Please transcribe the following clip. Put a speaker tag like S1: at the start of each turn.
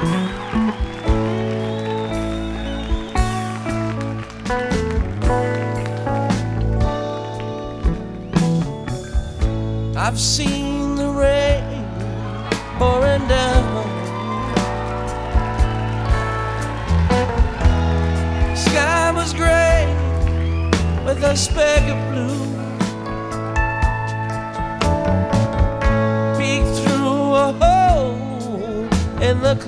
S1: I've seen the rain pouring down. Sky was gray with a speck of blue. Peeked through a hole in the